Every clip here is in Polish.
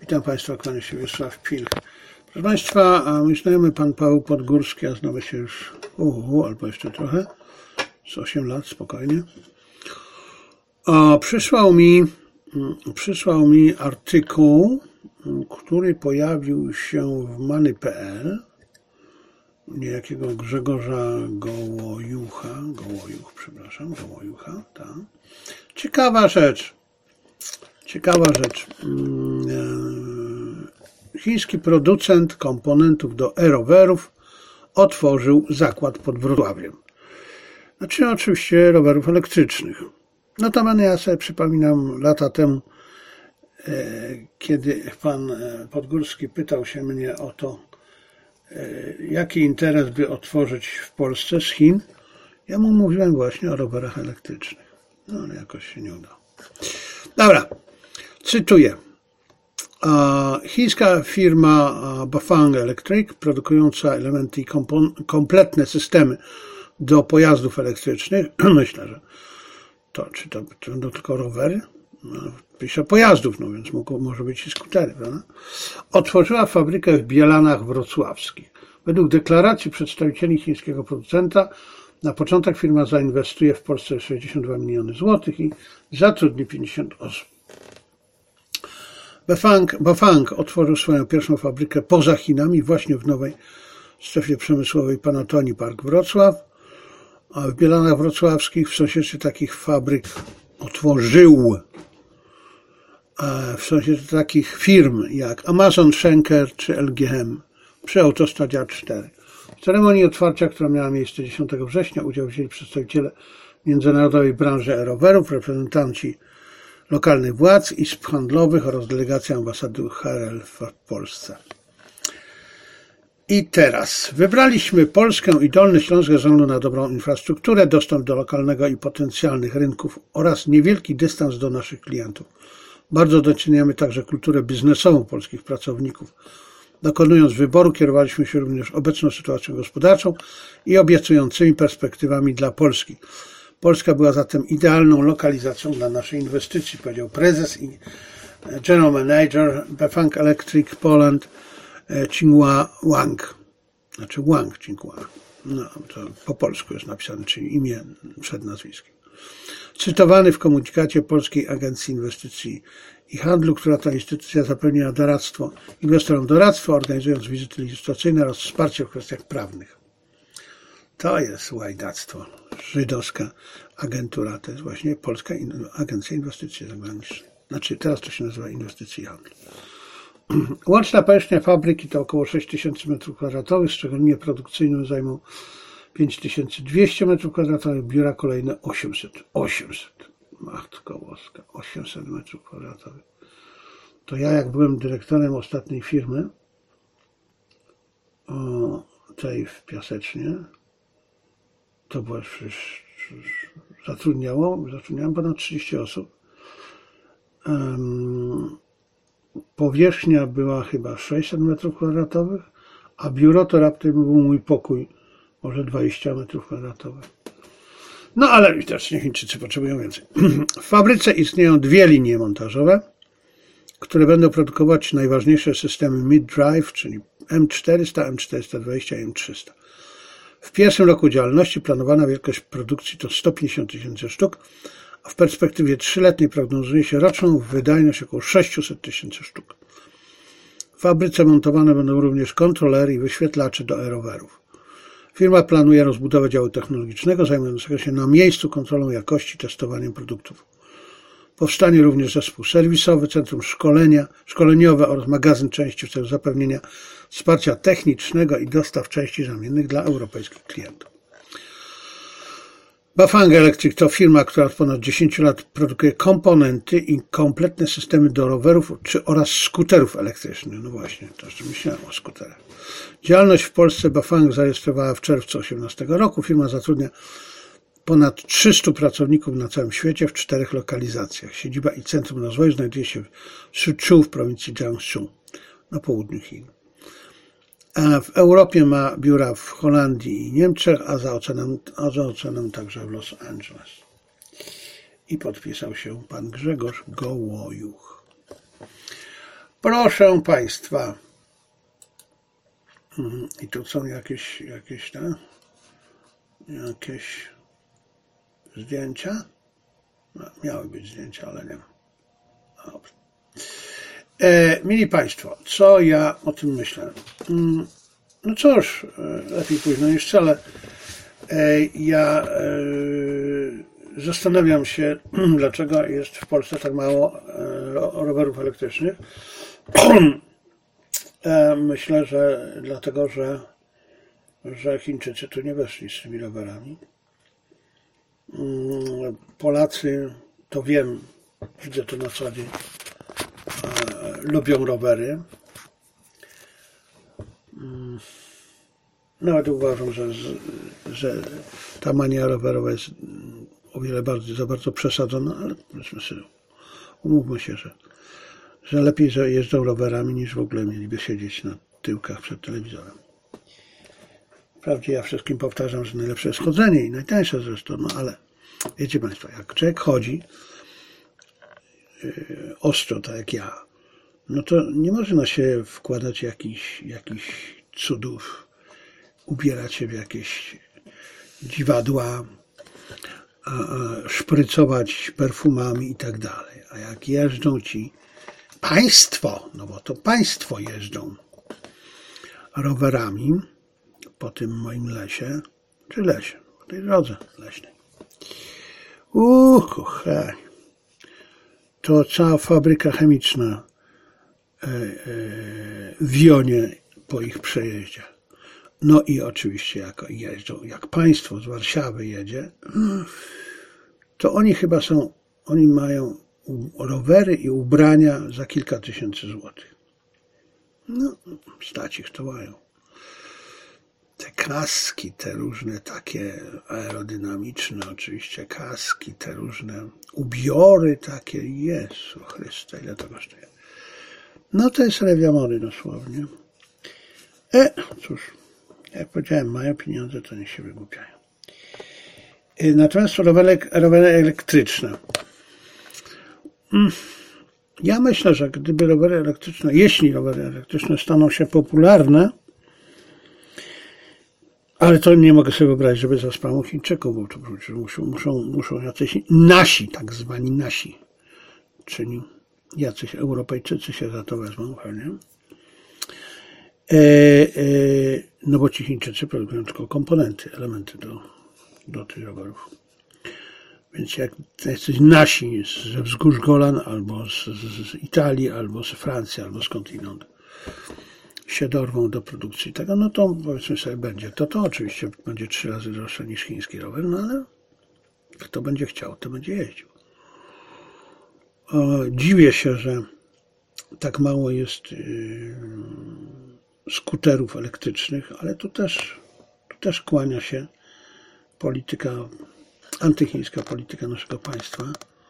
Witam Państwa, kłania się Wiesław Pilch. Proszę Państwa, mój znajomy pan Paweł Podgórski, a znamy się już albo jeszcze trochę, z 8 lat, spokojnie, przysłał mi artykuł, który pojawił się w Money.pl, niejakiego Grzegorza Gołojucha, tak. Ciekawa rzecz. Chiński producent komponentów do e-rowerów otworzył zakład pod Wrocławiem. Znaczy oczywiście rowerów elektrycznych. Notabene ja sobie przypominam lata temu, kiedy pan Podgórski pytał się mnie o to, jaki interes by otworzyć w Polsce z Chin. Ja mu mówiłem właśnie o rowerach elektrycznych. No ale jakoś się nie udało. Dobra, cytuję. Chińska firma Bafang Electric, produkująca elementy i kompletne systemy do pojazdów elektrycznych, myślę, że czy to będą tylko rowery? Pisze pojazdów, no więc może być i skutery, prawda? Otworzyła fabrykę w Bielanach Wrocławskich. Według deklaracji przedstawicieli chińskiego producenta na początek firma zainwestuje w Polsce 62 miliony złotych i zatrudni 50 osób. Bafang otworzył swoją pierwszą fabrykę poza Chinami, właśnie w nowej strefie przemysłowej Panatoni Park Wrocław, a w Bielanach Wrocławskich w sąsiedztwie takich fabryk otworzył, w sąsiedztwie takich firm jak Amazon, Schenker czy LGM przy autostradzie A4. W ceremonii otwarcia, która miała miejsce 10 września, udział wzięli przedstawiciele międzynarodowej branży e-rowerów, reprezentanci lokalnych władz, izb handlowych oraz delegacja ambasady HRL w Polsce. I teraz wybraliśmy Polskę i Dolny Śląsk ze względu na dobrą infrastrukturę, dostęp do lokalnego i potencjalnych rynków oraz niewielki dystans do naszych klientów. Bardzo doceniamy także kulturę biznesową polskich pracowników. Dokonując wyboru, kierowaliśmy się również obecną sytuacją gospodarczą i obiecującymi perspektywami dla Polski. Polska była zatem idealną lokalizacją dla naszej inwestycji, powiedział prezes i general manager Bafang Electric Poland Qinghua Wang. Znaczy Wang Qinghua. No, to po polsku jest napisane, czyli imię przed nazwiskiem. Cytowany w komunikacie Polskiej Agencji Inwestycji i Handlu, która to instytucja zapewnia doradztwo, inwestorom doradztwo, organizując wizyty legislacyjne oraz wsparcie w kwestiach prawnych. To jest łajdactwo. Żydowska agentura, to jest właśnie Polska Agencja Inwestycji Zagranicznych. Znaczy, teraz to się nazywa Inwestycji i Handlu. Łączna powierzchnia fabryki to około 6000 m2, szczególnie produkcyjną zajmą 5200 m2, biura kolejne 800. Matko Boska, 800 m2. To ja jak byłem dyrektorem ostatniej firmy, tej w Piasecznie, to była zatrudniałem ponad 30 osób. Powierzchnia była chyba 600 m2, a biuro to raptem był mój pokój, może 20 m2. No ale widocznie Chińczycy potrzebują więcej. W fabryce istnieją dwie linie montażowe, które będą produkować najważniejsze systemy mid-drive, czyli M400, M420 i M300. W pierwszym roku działalności planowana wielkość produkcji to 150 000 sztuk, a w perspektywie 3-letniej prognozuje się roczną wydajność około 600 000 sztuk. W fabryce montowane będą również kontrolery i wyświetlacze do e-rowerów. Firma planuje rozbudowę działu technologicznego zajmującego się na miejscu kontrolą jakości i testowaniem produktów. Powstanie również zespół serwisowy, centrum szkoleniowe oraz magazyn części w celu zapewnienia wsparcia technicznego i dostaw części zamiennych dla europejskich klientów. Bafang Electric to firma, która od ponad 10 lat produkuje komponenty i kompletne systemy do rowerów oraz skuterów elektrycznych. No właśnie, to już myślałem o skuterach. Działalność w Polsce Bafang zarejestrowała w czerwcu 2018 roku. Firma zatrudnia ponad 300 pracowników na całym świecie w 4 lokalizacjach. Siedziba i centrum rozwoju znajduje się w Suzhou w prowincji Jiangsu na południu Chin. A w Europie ma biura w Holandii i Niemczech, a za oceanem także w Los Angeles. I podpisał się pan Grzegorz Gołojuch. Proszę Państwa, i tu są jakieś zdjęcia? No, miały być zdjęcia, ale nie ma. Dobrze. Mili Państwo, co ja o tym myślę? No cóż, lepiej późno niż wcale. Ja zastanawiam się, dlaczego jest w Polsce tak mało rowerów elektrycznych. Myślę, że dlatego, że Chińczycy tu nie weszli z tymi rowerami. Polacy, to wiem, widzę to na co dzień, lubią rowery. Nawet uważam, że ta mania rowerowa jest o wiele za bardzo przesadzona, ale powiedzmy sobie, umówmy się, że lepiej jeżdżą rowerami, niż w ogóle mieliby siedzieć na tyłkach przed telewizorem. Wprawdzie ja wszystkim powtarzam, że najlepsze jest chodzenie i najtańsze zresztą, no ale wiecie Państwo, jak człowiek chodzi ostro, tak jak ja, no to nie można się wkładać jakichś cudów, ubierać się w jakieś dziwadła, szprycować perfumami i tak dalej. A jak jeżdżą ci państwo, no bo to państwo jeżdżą rowerami po tym moim lesie, czy lesie, po tej drodze leśnej. Kochani, to cała fabryka chemiczna wionie po ich przejeździe. No i oczywiście jak jeżdżą, jak państwo z Warszawy jedzie, to oni mają rowery i ubrania za kilka tysięcy złotych. No, stać ich to mają. Te kaski, te różne takie aerodynamiczne oczywiście kaski, te różne ubiory takie, Jezu Chryste, ile to kosztuje. No to jest rewia mody dosłownie. Cóż, jak powiedziałem, mają pieniądze, to niech się wygłupiają. Natomiast rowery elektryczne. Ja myślę, że gdyby jeśli rowery elektryczne staną się popularne, ale to nie mogę sobie wyobrazić, żeby za sprawą Chińczyków, bo to muszą jacyś nasi, tak zwani nasi, czyli jacyś Europejczycy się za to wezmą, pewnie. No bo ci Chińczycy produkują tylko komponenty, elementy do tych rowerów. Więc jak jesteś nasi ze wzgórz Golan, albo z Italii, albo z Francji, albo skądinąd się dorwą do produkcji tego, no to powiedzmy sobie będzie. To oczywiście będzie 3 razy droższe niż chiński rower, no ale kto będzie chciał, to będzie jeździł. Dziwię się, że tak mało jest skuterów elektrycznych, ale tu też kłania się antychińska polityka naszego państwa,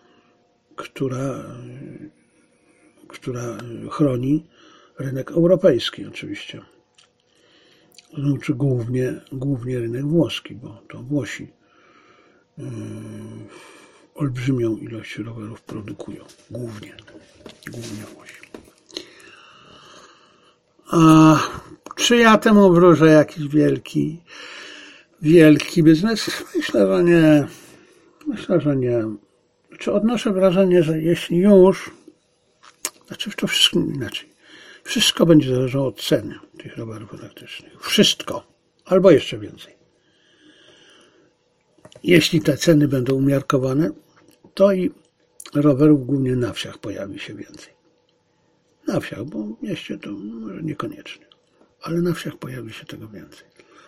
która chroni rynek europejski oczywiście. Znaczy głównie rynek włoski, bo to Włosi olbrzymią ilość rowerów produkują. Głównie Włosi. A czy ja temu wróżę jakiś wielki biznes? Myślę, że nie. Czy odnoszę wrażenie, że jeśli już, to wszystko inaczej. Wszystko będzie zależało od ceny tych rowerów elektrycznych. Wszystko. Albo jeszcze więcej. Jeśli te ceny będą umiarkowane, to i rowerów głównie na wsiach pojawi się więcej. Na wsiach, bo w mieście to może niekoniecznie. Ale na wsiach pojawi się tego więcej.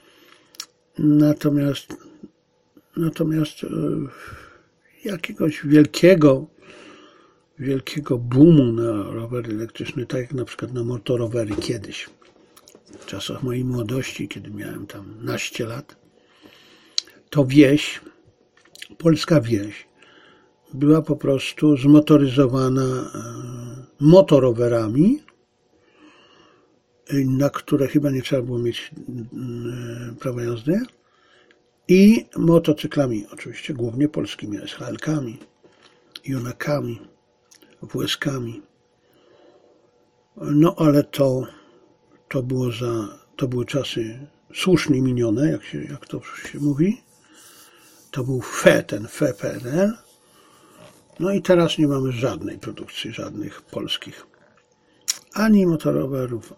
Natomiast jakiegoś wielkiego boomu na rowery elektryczne, tak jak na przykład na motorowery kiedyś, w czasach mojej młodości, kiedy miałem tam naście lat, to polska wieś była po prostu zmotoryzowana motorowerami, na które chyba nie trzeba było mieć prawa jazdy, i motocyklami, oczywiście głównie polskimi, SHL-kami, Jonakami, WS-kami. No ale to były czasy słusznie minione, jak to się mówi. To był ten PRL. No i teraz nie mamy żadnej produkcji, żadnych polskich. Ani motorowerów,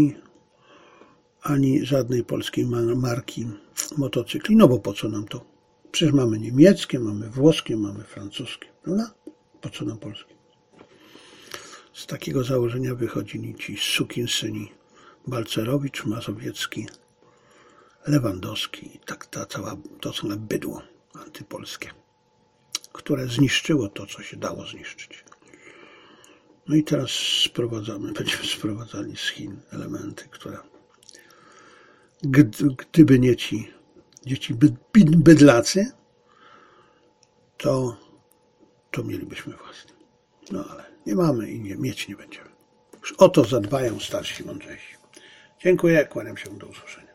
ani żadnej polskiej marki motocykli. No bo po co nam to? Przecież mamy niemieckie, mamy włoskie, mamy francuskie. Prawda? Po co nam polskie? Z takiego założenia wychodzili ci sukinsyni Balcerowicz, Mazowiecki, Lewandowski i to całe bydło antypolskie, które zniszczyło to, co się dało zniszczyć. No i teraz będziemy sprowadzali z Chin elementy, które gdyby nie ci dzieci bydlacy, to mielibyśmy własne. No ale nie mamy i mieć nie będziemy. Już o to zadbają starsi, mądrzejsi. Dziękuję, kłaniam się, do usłyszenia.